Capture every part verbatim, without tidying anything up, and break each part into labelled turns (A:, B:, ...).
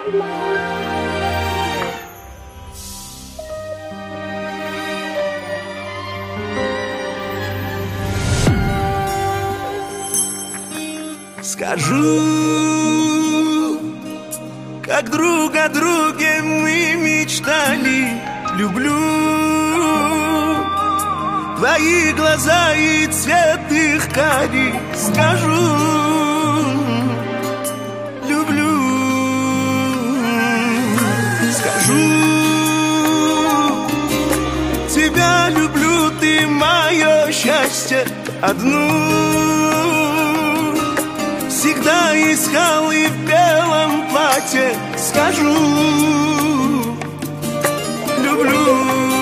A: Скажу, как друг о друге мы мечтали. Люблю твои глаза и цвет их карий. Скажу, люблю. Скажу, тебя люблю, ты мое счастье одну. Всегда искал и в белом платье. Скажу, люблю.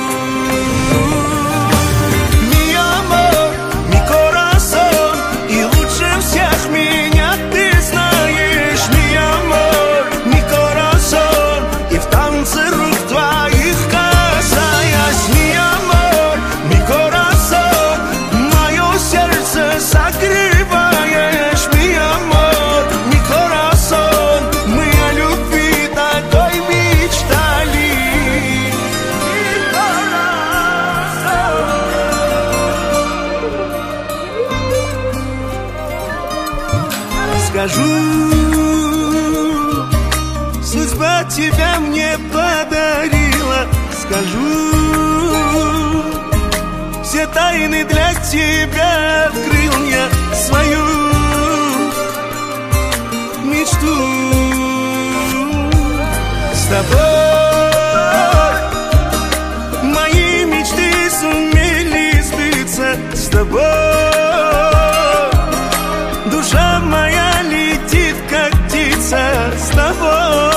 A: Mi amor, mi corazón, и лучше всех меня ты знаешь. Mi amor, mi corazón, и в танце рук твоих касаясь. Mi amor, mi corazón, мое сердце согреваешь. Mi amor, mi corazón, мы о любви такой мечтали. Скажу, судьба тебя мне подарила. Скажу, все тайны для тебя открыл я свою мечту. С тобой мои мечты сумели сбыться. С тобой душа моя летит, как птица. С тобой